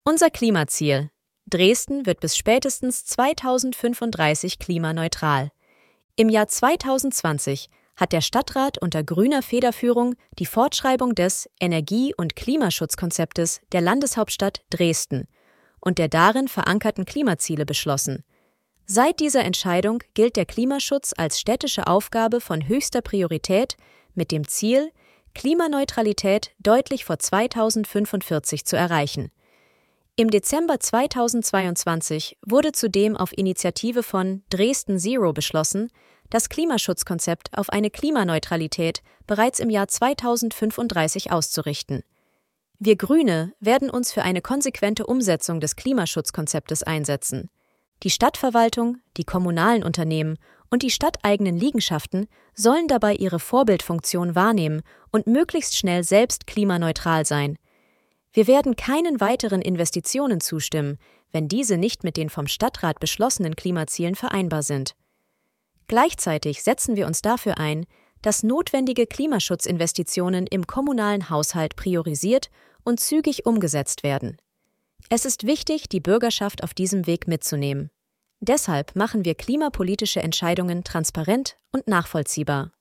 Unser Klimaziel: Dresden wird bis spätestens 2035 klimaneutral. Im Jahr 2020 hat der Stadtrat unter grüner Federführung die Fortschreibung des Energie- und Klimaschutzkonzeptes der Landeshauptstadt Dresden und der darin verankerten Klimaziele beschlossen. Seit dieser Entscheidung gilt der Klimaschutz als städtische Aufgabe von höchster Priorität mit dem Ziel, Klimaneutralität deutlich vor 2045 zu erreichen. Im Dezember 2022 wurde zudem auf Initiative von Dresden Zero beschlossen, das Klimaschutzkonzept auf eine Klimaneutralität bereits im Jahr 2035 auszurichten. Wir Grüne werden uns für eine konsequente Umsetzung des Klimaschutzkonzeptes einsetzen. Die Stadtverwaltung, die kommunalen Unternehmen und die stadteigenen Liegenschaften sollen dabei ihre Vorbildfunktion wahrnehmen und möglichst schnell selbst klimaneutral sein. Wir werden keinen weiteren Investitionen zustimmen, wenn diese nicht mit den vom Stadtrat beschlossenen Klimazielen vereinbar sind. Gleichzeitig setzen wir uns dafür ein, dass notwendige Klimaschutzinvestitionen im kommunalen Haushalt priorisiert und zügig umgesetzt werden. Es ist wichtig, die Bürgerschaft auf diesem Weg mitzunehmen. Deshalb machen wir klimapolitische Entscheidungen transparent und nachvollziehbar.